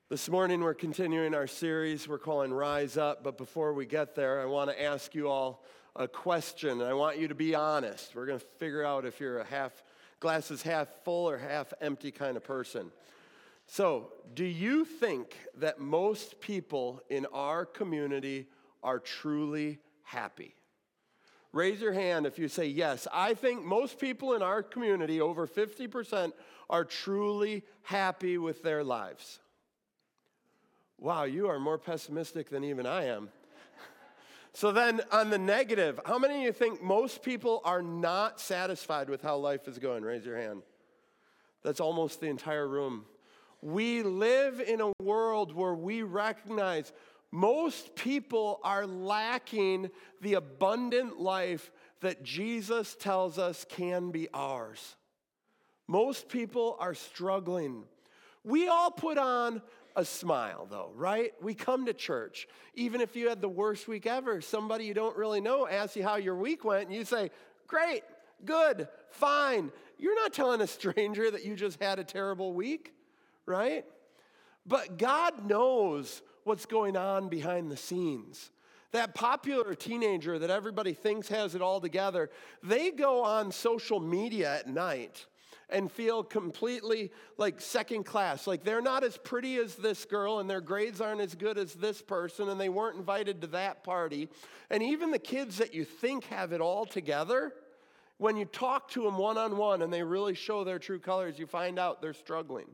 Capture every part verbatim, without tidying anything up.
This morning we're continuing our series we're calling Rise Up, but before we get there, I want to ask you all a question, and I want you to be honest. We're going to figure out if you're a half, glass is half full or half empty kind of person. So, do you think that most people in our community are truly happy? Raise your hand if you say yes. I think most people in our community, over fifty percent, are truly happy with their lives. Wow, you are more pessimistic than even I am. So then on the negative, how many of you think most people are not satisfied with how life is going? Raise your hand. That's almost the entire room. We live in a world where we recognize most people are lacking the abundant life that Jesus tells us can be ours. Most people are struggling. We all put on a smile, though, right? We come to church. Even if you had the worst week ever, somebody you don't really know asks you how your week went, and you say, great, good, fine. You're not telling a stranger that you just had a terrible week, right? But God knows what's going on behind the scenes. That popular teenager that everybody thinks has it all together, they go on social media at night and feel completely like second class. Like they're not as pretty as this girl and their grades aren't as good as this person and they weren't invited to that party. And even the kids that you think have it all together, when you talk to them one-on-one and they really show their true colors, you find out they're struggling.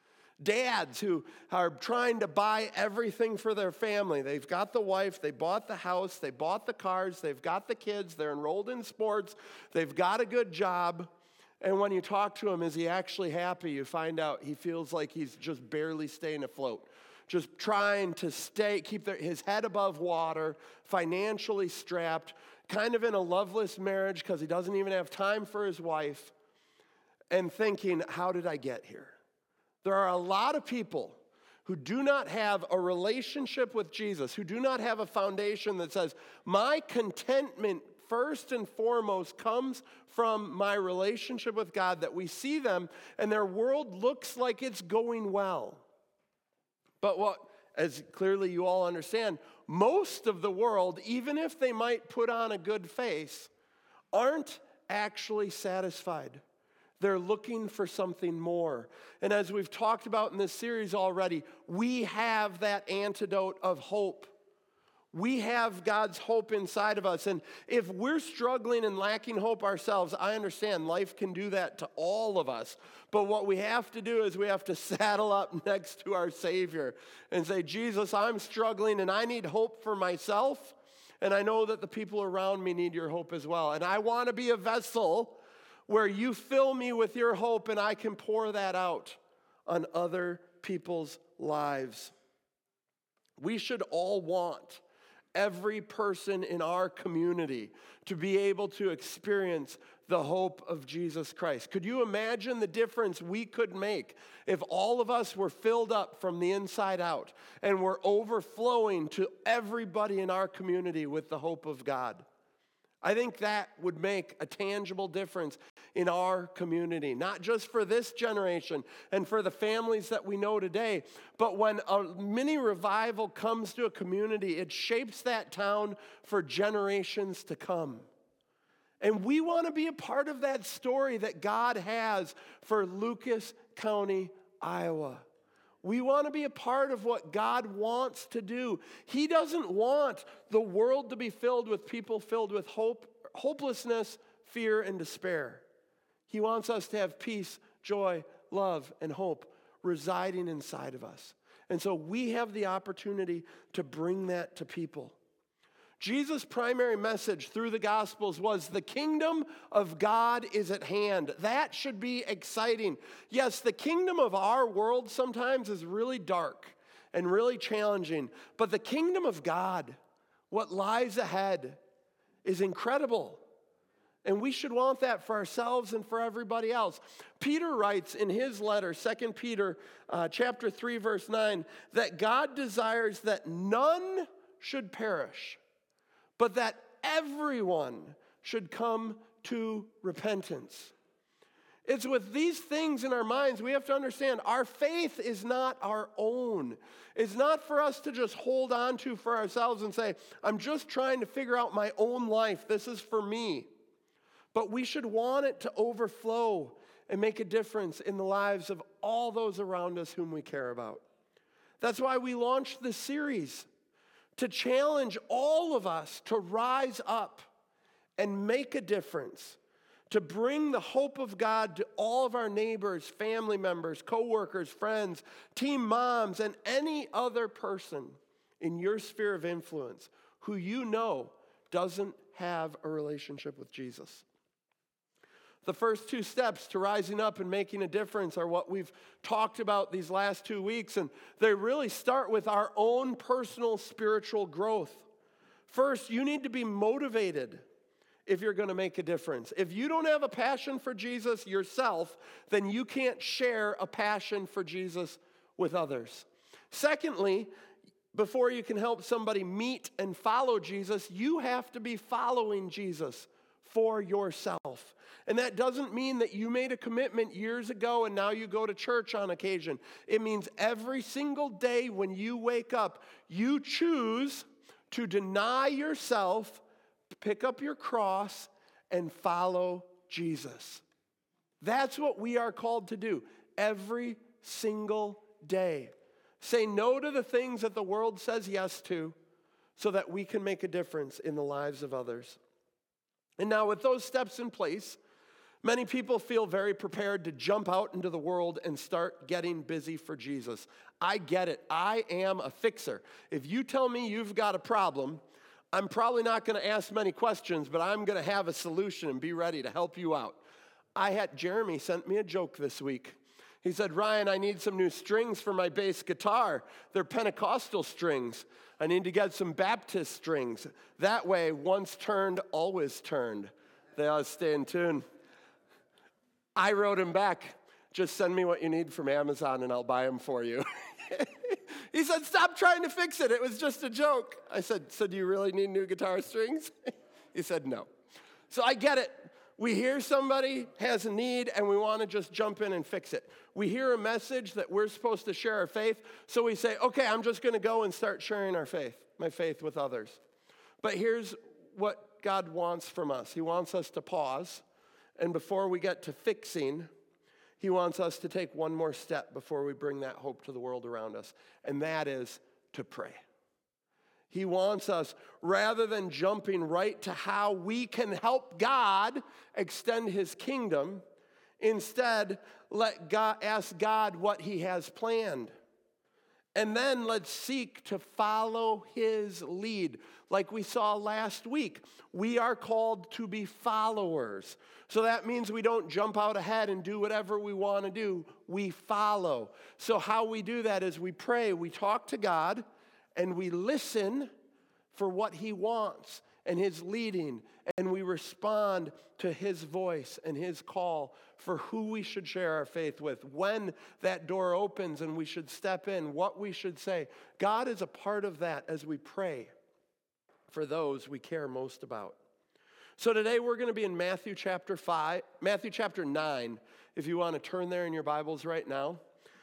Dads who are trying to buy everything for their family. They've got the wife, they bought the house, they bought the cars, they've got the kids, they're enrolled in sports, they've got a good job. And when you talk to him, is he actually happy? You find out he feels like he's just barely staying afloat, just trying to stay, keep their, his head above water, financially strapped, kind of in a loveless marriage because he doesn't even have time for his wife, and thinking, how did I get here? There are a lot of people who do not have a relationship with Jesus, who do not have a foundation that says, my contentment first and foremost comes from my relationship with God, that we see them and their world looks like it's going well. But what, as clearly you all understand, most of the world, even if they might put on a good face, aren't actually satisfied. They're looking for something more. And as we've talked about in this series already, we have that antidote of hope. We have God's hope inside of us. And if we're struggling and lacking hope ourselves, I understand life can do that to all of us. But what we have to do is we have to saddle up next to our Savior and say, Jesus, I'm struggling and I need hope for myself. And I know that the people around me need your hope as well. And I want to be a vessel where you fill me with your hope and I can pour that out on other people's lives. We should all want every person in our community to be able to experience the hope of Jesus Christ. Could you imagine the difference we could make if all of us were filled up from the inside out and were overflowing to everybody in our community with the hope of God? I think that would make a tangible difference in our community, not just for this generation and for the families that we know today, but when a mini revival comes to a community, it shapes that town for generations to come. And we want to be a part of that story that God has for Lucas County, Iowa. We want to be a part of what God wants to do. He doesn't want the world to be filled with people filled with hope, hopelessness, fear, and despair. He wants us to have peace, joy, love, and hope residing inside of us. And so we have the opportunity to bring that to people. Jesus' primary message through the Gospels was the kingdom of God is at hand. That should be exciting. Yes, the kingdom of our world sometimes is really dark and really challenging, but the kingdom of God, what lies ahead, is incredible. And we should want that for ourselves and for everybody else. Peter writes in his letter, Second Peter uh, chapter three, verse nine, that God desires that none should perish, but that everyone should come to repentance. It's with these things in our minds, we have to understand our faith is not our own. It's not for us to just hold on to for ourselves and say, I'm just trying to figure out my own life. This is for me. But we should want it to overflow and make a difference in the lives of all those around us whom we care about. That's why we launched this series, to challenge all of us to rise up and make a difference, to bring the hope of God to all of our neighbors, family members, coworkers, friends, team moms, and any other person in your sphere of influence who you know doesn't have a relationship with Jesus. The first two steps to rising up and making a difference are what we've talked about these last two weeks, and they really start with our own personal spiritual growth. First, you need to be motivated if you're going to make a difference. If you don't have a passion for Jesus yourself, then you can't share a passion for Jesus with others. Secondly, before you can help somebody meet and follow Jesus, you have to be following Jesus for yourself. And that doesn't mean that you made a commitment years ago and now you go to church on occasion. It means every single day when you wake up, you choose to deny yourself, pick up your cross, and follow Jesus. That's what we are called to do every single day. Say no to the things that the world says yes to so that we can make a difference in the lives of others. And now with those steps in place, many people feel very prepared to jump out into the world and start getting busy for Jesus. I get it. I am a fixer. If you tell me you've got a problem, I'm probably not going to ask many questions, but I'm going to have a solution and be ready to help you out. I had Jeremy sent me a joke this week. He said, Ryan, I need some new strings for my bass guitar. They're Pentecostal strings. I need to get some Baptist strings. That way, once turned, always turned. They all stay in tune. I wrote him back, just send me what you need from Amazon and I'll buy them for you. He said, stop trying to fix it. It was just a joke. I said, so do you really need new guitar strings? He said, no. So I get it. We hear somebody has a need and we want to just jump in and fix it. We hear a message that we're supposed to share our faith, so we say, okay, I'm just going to go and start sharing our faith, my faith with others. But here's what God wants from us. He wants us to pause, and before we get to fixing, He wants us to take one more step before we bring that hope to the world around us, and that is to pray. He wants us, rather than jumping right to how we can help God extend His kingdom, instead, let God ask God what He has planned. And then let's seek to follow His lead. Like we saw last week, we are called to be followers. So that means we don't jump out ahead and do whatever we want to do. We follow. So how we do that is we pray, we talk to God, and we listen for what He wants and His leading, and we respond to His voice and His call for who we should share our faith with, when that door opens and we should step in, what we should say. God is a part of that as we pray for those we care most about. So today we're going to be in Matthew chapter five, Matthew chapter nine, if you want to turn there in your Bibles right now.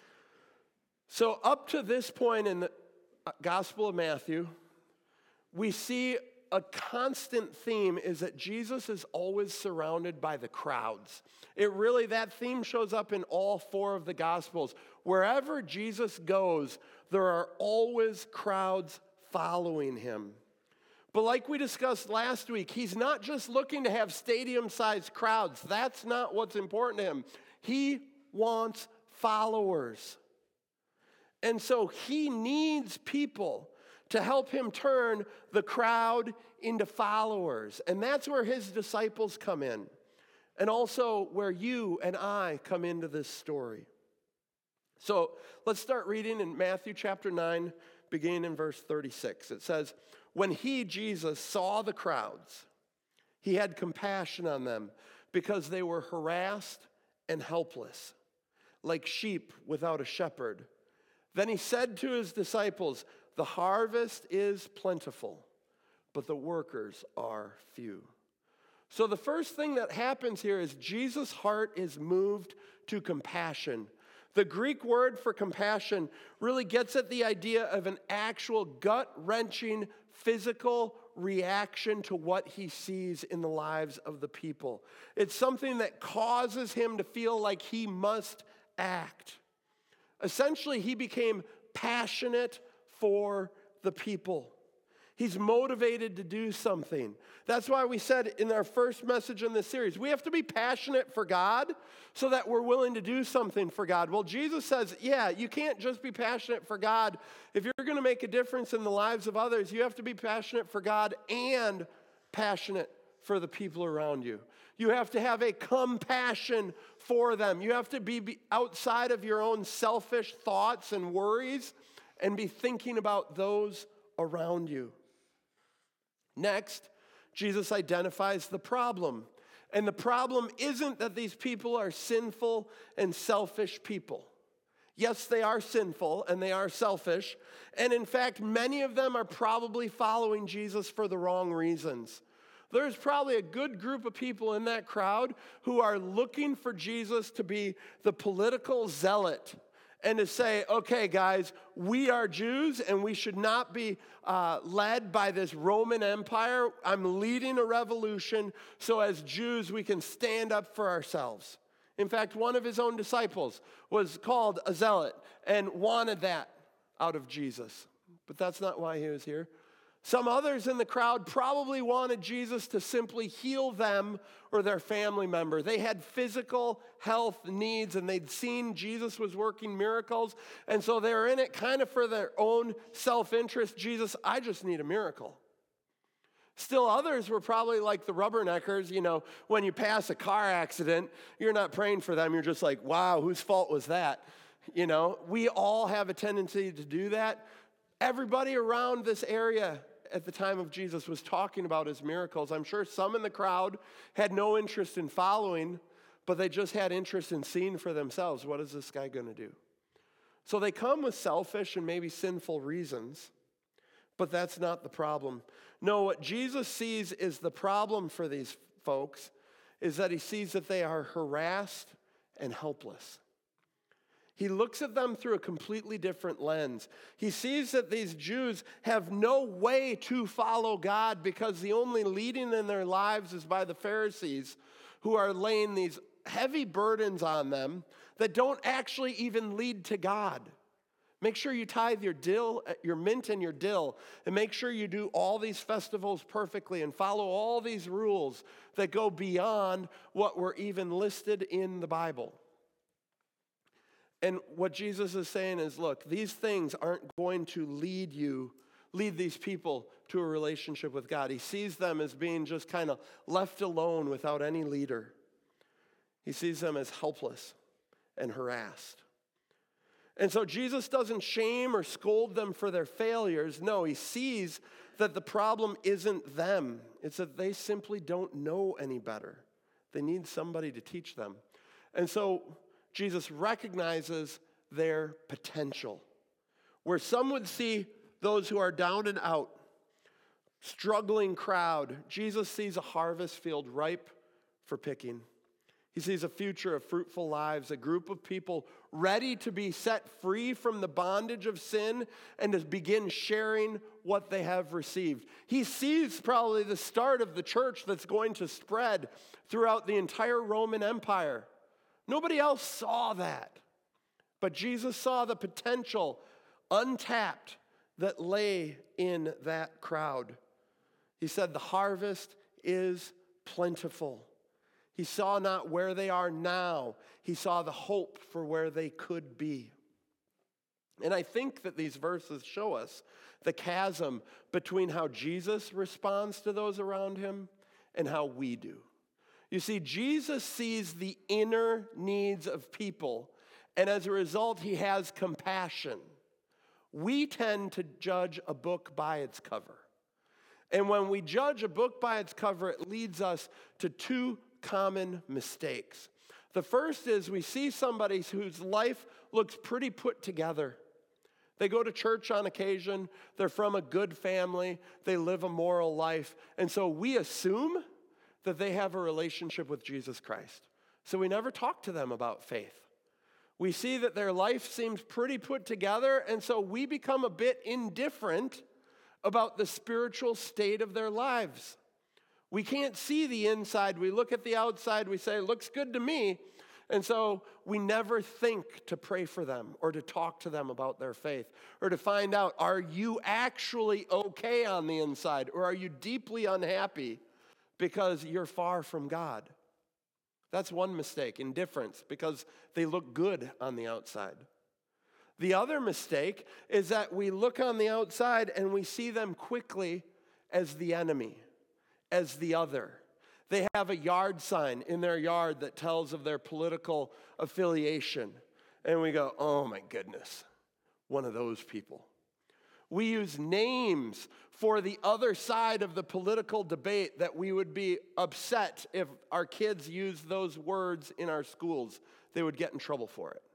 So up to this point in the Gospel of Matthew, we see a constant theme is that Jesus is always surrounded by the crowds. It really, that theme shows up in all four of the Gospels. Wherever Jesus goes, there are always crowds following Him. But like we discussed last week, He's not just looking to have stadium-sized crowds. That's not what's important to Him. He wants followers. And so He needs people to help Him turn the crowd into followers. And that's where His disciples come in. And also where you and I come into this story. So let's start reading in Matthew chapter nine, beginning in verse thirty-six. It says, when He, Jesus, saw the crowds, He had compassion on them because they were harassed and helpless, like sheep without a shepherd. Then He said to His disciples, the harvest is plentiful, but the workers are few. So the first thing that happens here is Jesus' heart is moved to compassion. The Greek word for compassion really gets at the idea of an actual gut-wrenching physical reaction to what he sees in the lives of the people. It's something that causes him to feel like he must act. Essentially, he became passionate for the people. He's motivated to do something. That's why we said in our first message in this series, we have to be passionate for God so that we're willing to do something for God. Well, Jesus says, yeah, you can't just be passionate for God. If you're going to make a difference in the lives of others, you have to be passionate for God and passionate for the people around you. You have to have a compassion for them. You have to be outside of your own selfish thoughts and worries and be thinking about those around you. Next, Jesus identifies the problem. And the problem isn't that these people are sinful and selfish people. Yes, they are sinful and they are selfish. And in fact, many of them are probably following Jesus for the wrong reasons. There's probably a good group of people in that crowd who are looking for Jesus to be the political zealot and to say, okay, guys, we are Jews and we should not be uh, led by this Roman Empire. I'm leading a revolution, so as Jews, we can stand up for ourselves. In fact, one of his own disciples was called a zealot and wanted that out of Jesus. But that's not why he was here. Some others in the crowd probably wanted Jesus to simply heal them or their family member. They had physical health needs, and they'd seen Jesus was working miracles, and so they were in it kind of for their own self-interest. Jesus, I just need a miracle. Still others were probably like the rubberneckers. You know, when you pass a car accident, you're not praying for them. You're just like, wow, whose fault was that? You know, we all have a tendency to do that. Everybody around this area at the time of Jesus was talking about his miracles. I'm sure some in the crowd had no interest in following, but they just had interest in seeing for themselves, what is this guy going to do? So they come with selfish and maybe sinful reasons, but that's not the problem. No, what Jesus sees is the problem for these folks is that he sees that they are harassed and helpless. He looks at them through a completely different lens. He sees that these Jews have no way to follow God because the only leading in their lives is by the Pharisees, who are laying these heavy burdens on them that don't actually even lead to God. Make sure you tithe your dill, your mint and your dill, and make sure you do all these festivals perfectly and follow all these rules that go beyond what were even listed in the Bible. And what Jesus is saying is, look, these things aren't going to lead you, lead these people to a relationship with God. He sees them as being just kind of left alone without any leader. He sees them as helpless and harassed. And so Jesus doesn't shame or scold them for their failures. No, he sees that the problem isn't them. It's that they simply don't know any better. They need somebody to teach them. And so Jesus recognizes their potential. Where some would see those who are down and out, struggling crowd, Jesus sees a harvest field ripe for picking. He sees a future of fruitful lives, a group of people ready to be set free from the bondage of sin and to begin sharing what they have received. He sees probably the start of the church that's going to spread throughout the entire Roman Empire. Nobody else saw that. But Jesus saw the potential untapped that lay in that crowd. He said, the harvest is plentiful. He saw not where they are now. He saw the hope for where they could be. And I think that these verses show us the chasm between how Jesus responds to those around him and how we do. You see, Jesus sees the inner needs of people, and as a result, he has compassion. We tend to judge a book by its cover. And when we judge a book by its cover, it leads us to two common mistakes. The first is we see somebody whose life looks pretty put together. They go to church on occasion, they're from a good family, they live a moral life, and so we assume that they have a relationship with Jesus Christ. So we never talk to them about faith. We see that their life seems pretty put together, and so we become a bit indifferent about the spiritual state of their lives. We can't see the inside. We look at the outside. We say, it looks good to me. And so we never think to pray for them or to talk to them about their faith or to find out, are you actually okay on the inside, or are you deeply unhappy because you're far from God? That's one mistake, indifference, because they look good on the outside. The other mistake is that we look on the outside and we see them quickly as the enemy, as the other. They have a yard sign in their yard that tells of their political affiliation. And we go, oh my goodness, one of those people. We use names for the other side of the political debate that we would be upset if our kids used those words in our schools. They would get in trouble for it.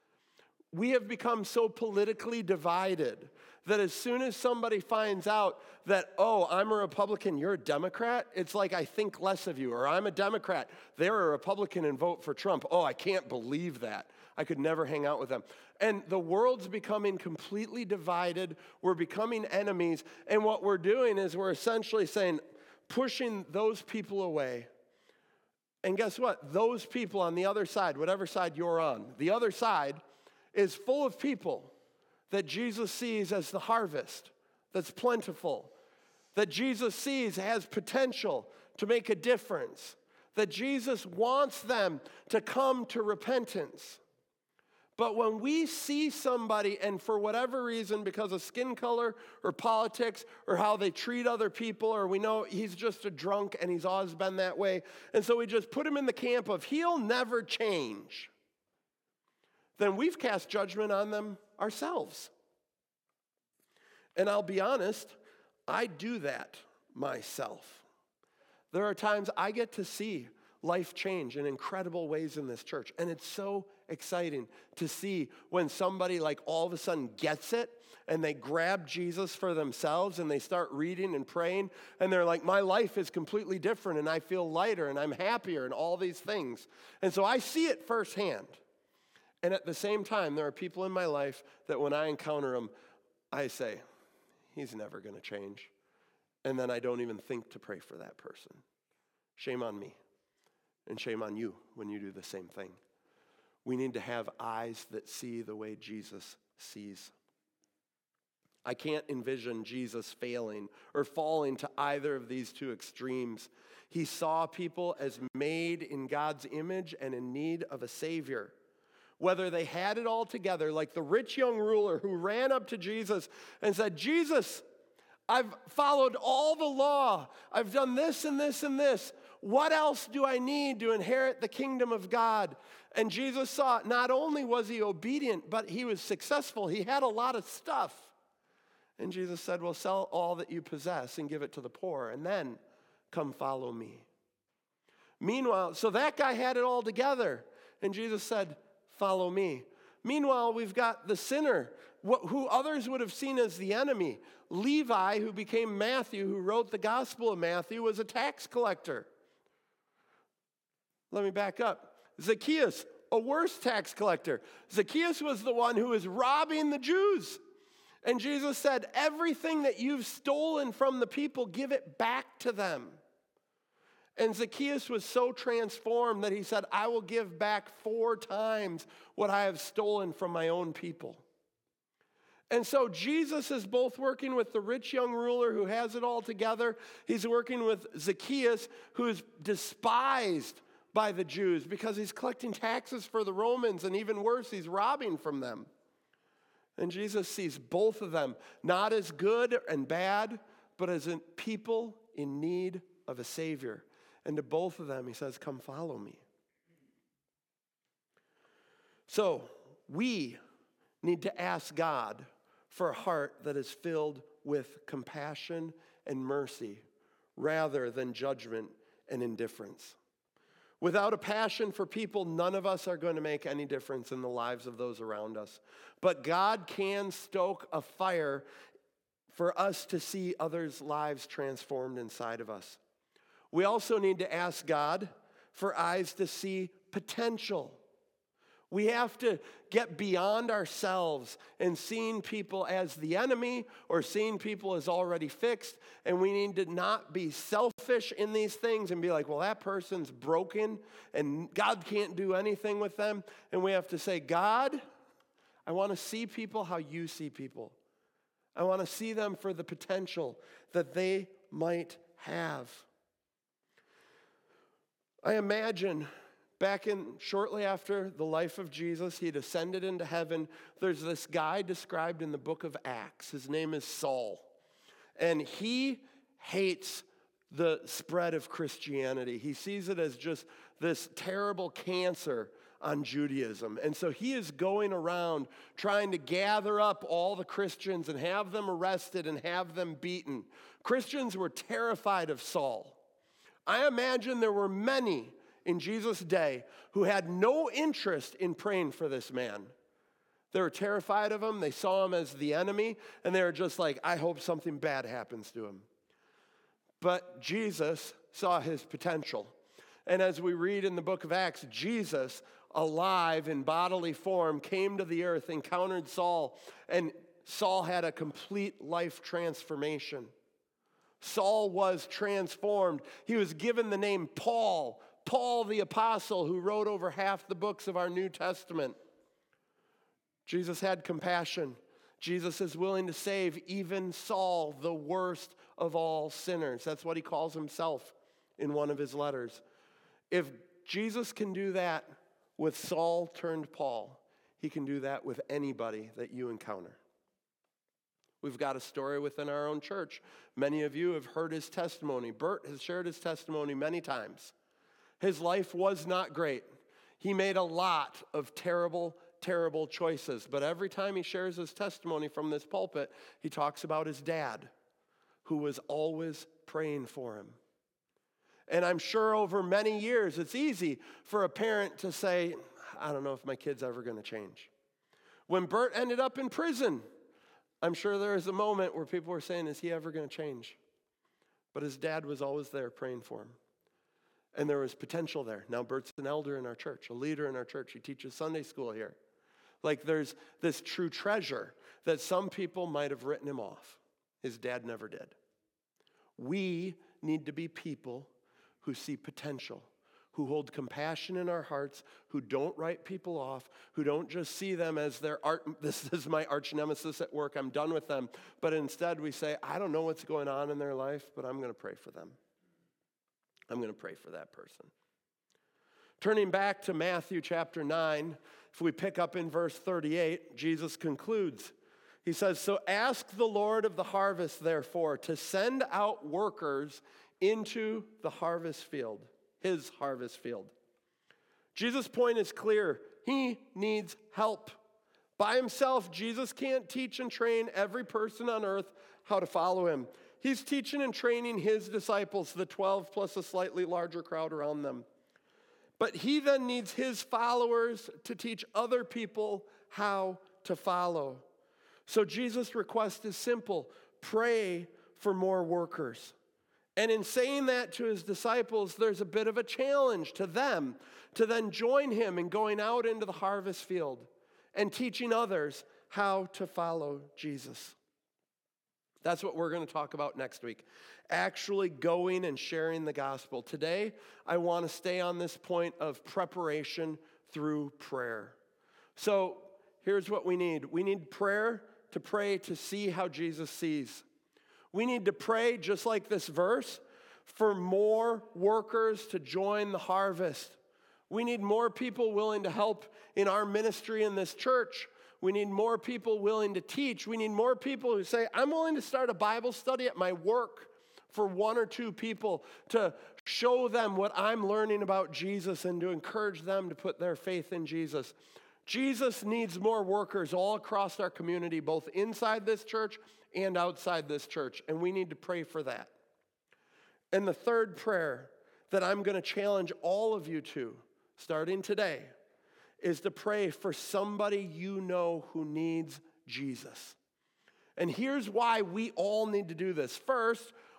We have become so politically divided that as soon as somebody finds out that, oh, I'm a Republican, you're a Democrat, it's like I think less of you. Or I'm a Democrat, they're a Republican and vote for Trump. Oh, I can't believe that. I could never hang out with them. And the world's becoming completely divided. We're becoming enemies. And what we're doing is we're essentially saying, pushing those people away. And guess what? Those people on the other side, whatever side you're on, the other side is full of people that Jesus sees as the harvest that's plentiful, that Jesus sees has potential to make a difference, that Jesus wants them to come to repentance. But when we see somebody, and for whatever reason, because of skin color or politics or how they treat other people, or we know he's just a drunk and he's always been that way, and so we just put him in the camp of he'll never change, then we've cast judgment on them ourselves. And I'll be honest, I do that myself. There are times I get to see life change in incredible ways in this church, and it's so exciting to see when somebody like all of a sudden gets it and they grab Jesus for themselves and they start reading and praying and they're like, my life is completely different and I feel lighter and I'm happier and all these things. And so I see it firsthand. And at the same time, there are people in my life that when I encounter them, I say, he's never going to change. And then I don't even think to pray for that person. Shame on me. And shame on you when you do the same thing. We need to have eyes that see the way Jesus sees. I can't envision Jesus failing or falling to either of these two extremes. He saw people as made in God's image and in need of a Savior. Whether they had it all together, like the rich young ruler who ran up to Jesus and said, Jesus, I've followed all the law. I've done this and this and this. What else do I need to inherit the kingdom of God? And Jesus saw not only was he obedient, but he was successful. He had a lot of stuff. And Jesus said, well, sell all that you possess and give it to the poor, and then come follow me. Meanwhile, so that guy had it all together. And Jesus said, follow me. Meanwhile, we've got the sinner, who others would have seen as the enemy. Levi, who became Matthew, who wrote the Gospel of Matthew, was a tax collector. Let me back up. Zacchaeus, a worse tax collector. Zacchaeus was the one who was robbing the Jews. And Jesus said, everything that you've stolen from the people, give it back to them. And Zacchaeus was so transformed that he said, I will give back four times what I have stolen from my own people. And so Jesus is both working with the rich young ruler who has it all together. He's working with Zacchaeus, who is despised by the Jews because he's collecting taxes for the Romans, and even worse, he's robbing from them. And Jesus sees both of them not as good and bad, but as in people in need of a Savior. And to both of them, he says, come follow me. So we need to ask God for a heart that is filled with compassion and mercy rather than judgment and indifference. Without a passion for people, none of us are going to make any difference in the lives of those around us. But God can stoke a fire for us to see others' lives transformed inside of us. We also need to ask God for eyes to see potential. We have to get beyond ourselves and seeing people as the enemy or seeing people as already fixed. And we need to not be selfish in these things and be like, well, that person's broken and God can't do anything with them. And we have to say, God, I want to see people how you see people. I want to see them for the potential that they might have. I imagine back in shortly after the life of Jesus, he'd ascended into heaven. There's this guy described in the book of Acts. His name is Saul. And he hates the spread of Christianity. He sees it as just this terrible cancer on Judaism. And so he is going around trying to gather up all the Christians and have them arrested and have them beaten. Christians were terrified of Saul. I imagine there were many in Jesus' day who had no interest in praying for this man. They were terrified of him. They saw him as the enemy, and they were just like, I hope something bad happens to him. But Jesus saw his potential. And as we read in the book of Acts, Jesus, alive in bodily form, came to the earth, encountered Saul, and Saul had a complete life transformation. Saul was transformed. He was given the name Paul, Paul the apostle, who wrote over half the books of our New Testament. Jesus had compassion. Jesus is willing to save even Saul, the worst of all sinners. That's what he calls himself in one of his letters. If Jesus can do that with Saul turned Paul, he can do that with anybody that you encounter. We've got a story within our own church. Many of you have heard his testimony. Bert has shared his testimony many times. His life was not great. He made a lot of terrible, terrible choices. But every time he shares his testimony from this pulpit, he talks about his dad, who was always praying for him. And I'm sure over many years, it's easy for a parent to say, I don't know if my kid's ever going to change. When Bert ended up in prison, I'm sure there was a moment where people were saying, is he ever going to change? But his dad was always there praying for him. And there was potential there. Now Bert's an elder in our church, a leader in our church. He teaches Sunday school here. Like there's this true treasure that some people might have written him off. His dad never did. We need to be people who see potential, who hold compassion in our hearts, who don't write people off, who don't just see them as their art, this is my arch nemesis at work, I'm done with them. But instead we say, I don't know what's going on in their life, but I'm going to pray for them. I'm going to pray for that person. Turning back to Matthew chapter nine, if we pick up in verse thirty-eight, Jesus concludes. He says, so ask the Lord of the harvest, therefore, to send out workers into the harvest field, his harvest field. Jesus' point is clear. He needs help. By himself, Jesus can't teach and train every person on earth how to follow him. He's teaching and training his disciples, the twelve plus a slightly larger crowd around them. But he then needs his followers to teach other people how to follow. So Jesus' request is simple. Pray for more workers. And in saying that to his disciples, there's a bit of a challenge to them to then join him in going out into the harvest field and teaching others how to follow Jesus. That's what we're going to talk about next week. Actually going and sharing the gospel. Today, I want to stay on this point of preparation through prayer. So here's what we need. We need prayer to pray to see how Jesus sees. We need to pray, just like this verse, for more workers to join the harvest. We need more people willing to help in our ministry in this church. We need more people willing to teach. We need more people who say, I'm willing to start a Bible study at my work for one or two people to show them what I'm learning about Jesus and to encourage them to put their faith in Jesus. Jesus needs more workers all across our community, both inside this church and outside this church, and we need to pray for that. And the third prayer that I'm going to challenge all of you to, starting today, is to pray for somebody you know who needs Jesus. And here's why we all need to do this. First,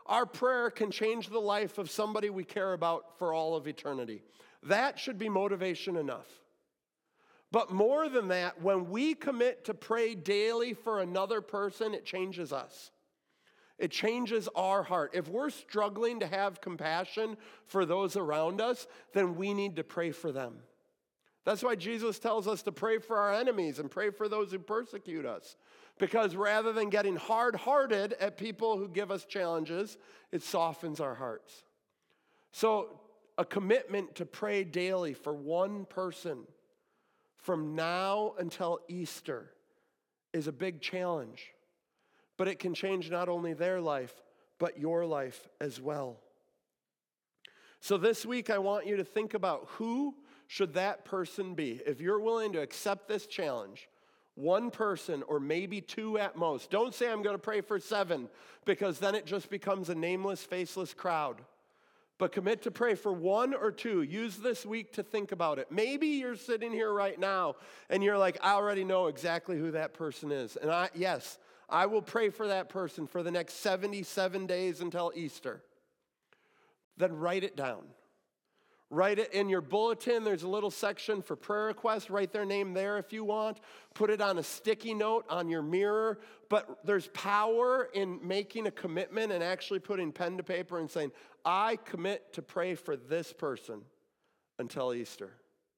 our prayer can change the life of somebody we care about for all of eternity. That should be motivation enough. But more than that, when we commit to pray daily for another person, it changes us. It changes our heart. If we're struggling to have compassion for those around us, then we need to pray for them. That's why Jesus tells us to pray for our enemies and pray for those who persecute us. Because rather than getting hard-hearted at people who give us challenges, it softens our hearts. So a commitment to pray daily for one person from now until Easter is a big challenge. But it can change not only their life, but your life as well. So this week, I want you to think about who should that person be. If you're willing to accept this challenge, one person or maybe two at most. Don't say I'm going to pray for seven, because then it just becomes a nameless, faceless crowd. But commit to pray for one or two. Use this week to think about it. Maybe you're sitting here right now and you're like, I already know exactly who that person is. And I, yes, I will pray for that person for the next seventy-seven days until Easter. Then write it down. Write it in your bulletin. There's a little section for prayer requests. Write their name there if you want. Put it on a sticky note on your mirror. But there's power in making a commitment and actually putting pen to paper and saying, I commit to pray for this person until Easter.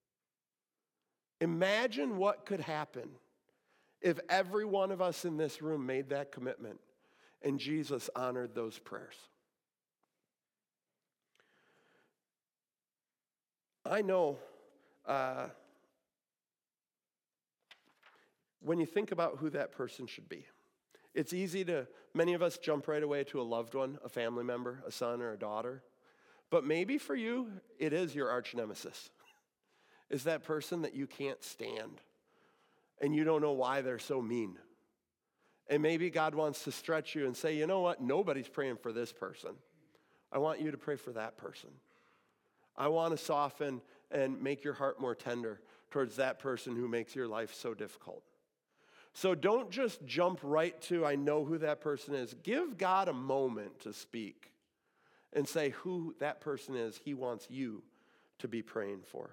Imagine what could happen if every one of us in this room made that commitment and Jesus honored those prayers. I know uh, when you think about who that person should be, it's easy to, many of us jump right away to a loved one, a family member, a son or a daughter. But maybe for you, it is your arch nemesis. Is that person that you can't stand and you don't know why they're so mean. And maybe God wants to stretch you and say, you know what, nobody's praying for this person. I want you to pray for that person. I want to soften and make your heart more tender towards that person who makes your life so difficult. So don't just jump right to, I know who that person is. Give God a moment to speak and say who that person is he wants you to be praying for.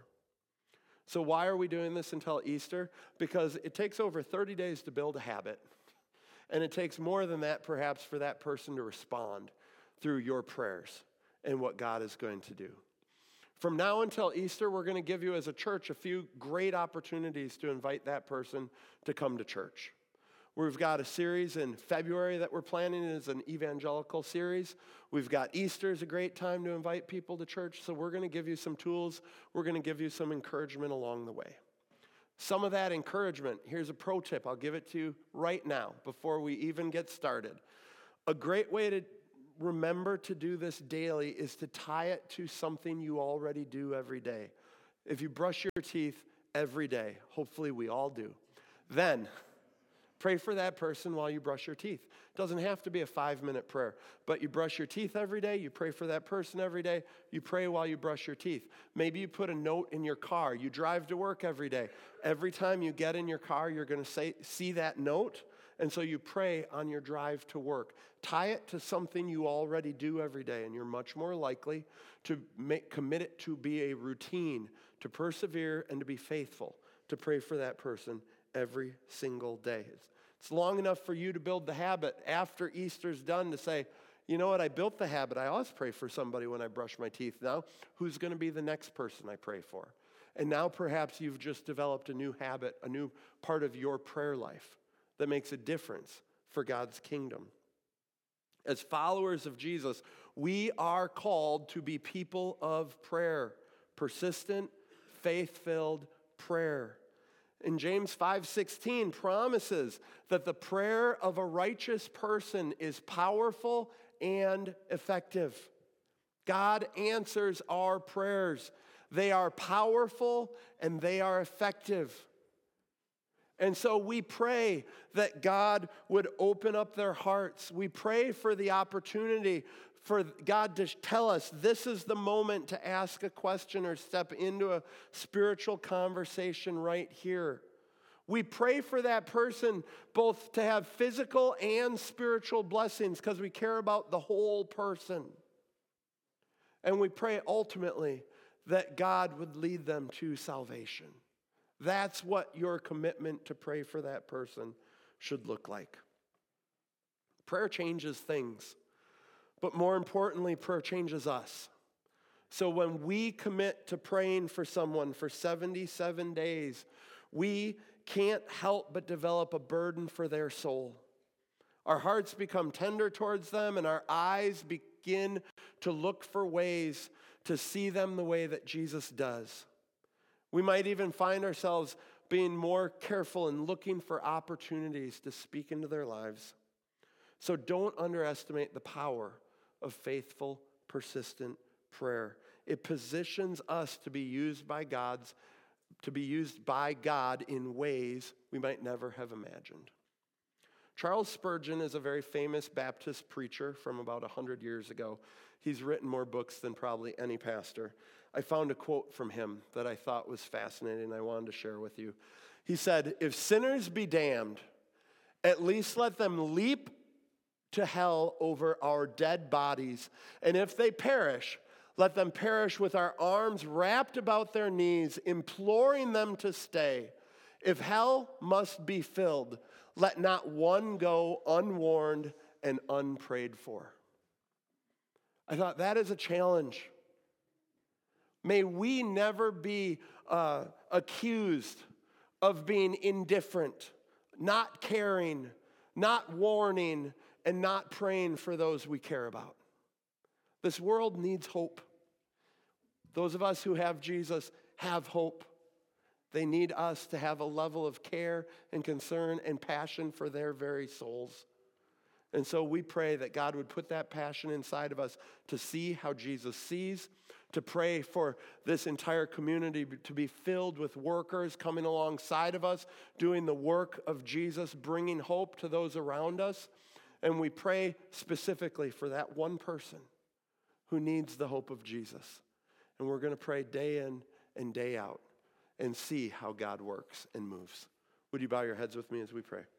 So why are we doing this until Easter? Because it takes over thirty days to build a habit. And it takes more than that, perhaps, for that person to respond through your prayers and what God is going to do. From now until Easter, we're going to give you as a church a few great opportunities to invite that person to come to church. We've got a series in February that we're planning as an evangelical series. We've got Easter is a great time to invite people to church, so we're going to give you some tools. We're going to give you some encouragement along the way. Some of that encouragement, here's a pro tip. I'll give it to you right now before we even get started. A great way to remember to do this daily is to tie it to something you already do every day. If you brush your teeth every day, hopefully we all do, then pray for that person while you brush your teeth. It doesn't have to be a five-minute prayer, but you brush your teeth every day, you pray for that person every day, you pray while you brush your teeth. Maybe you put a note in your car. You drive to work every day. Every time you get in your car, you're going to say, see that note, and so you pray on your drive to work. Tie it to something you already do every day, and you're much more likely to make, commit it to be a routine, to persevere and to be faithful, to pray for that person every single day. It's, it's long enough for you to build the habit after Easter's done to say, you know what, I built the habit. I always pray for somebody when I brush my teeth. Now, who's going to be the next person I pray for? And now perhaps you've just developed a new habit, a new part of your prayer life that makes a difference for God's kingdom. As followers of Jesus, we are called to be people of prayer, persistent, faith-filled prayer. And James five sixteen promises that the prayer of a righteous person is powerful and effective. God answers our prayers. They are powerful and they are effective. And so we pray that God would open up their hearts. We pray for the opportunity for God to tell us this is the moment to ask a question or step into a spiritual conversation right here. We pray for that person both to have physical and spiritual blessings because we care about the whole person. And we pray ultimately that God would lead them to salvation. That's what your commitment to pray for that person should look like. Prayer changes things, but more importantly, prayer changes us. So when we commit to praying for someone for seventy-seven days, we can't help but develop a burden for their soul. Our hearts become tender towards them, and our eyes begin to look for ways to see them the way that Jesus does. We might even find ourselves being more careful and looking for opportunities to speak into their lives. So don't underestimate the power of faithful, persistent prayer. It positions us to be used by God's to be used by God in ways we might never have imagined. Charles Spurgeon is a very famous Baptist preacher from about one hundred years ago. He's written more books than probably any pastor. I found a quote from him that I thought was fascinating and I wanted to share with you. He said, "If sinners be damned, at least let them leap to hell over our dead bodies. And if they perish, let them perish with our arms wrapped about their knees, imploring them to stay. If hell must be filled, let not one go unwarned and unprayed for." I thought that is a challenge. May we never be uh, accused of being indifferent, not caring, not warning, and not praying for those we care about. This world needs hope. Those of us who have Jesus have hope. They need us to have a level of care and concern and passion for their very souls. And so we pray that God would put that passion inside of us to see how Jesus sees, to pray for this entire community to be filled with workers coming alongside of us, doing the work of Jesus, bringing hope to those around us. And we pray specifically for that one person who needs the hope of Jesus. And we're going to pray day in and day out and see how God works and moves. Would you bow your heads with me as we pray?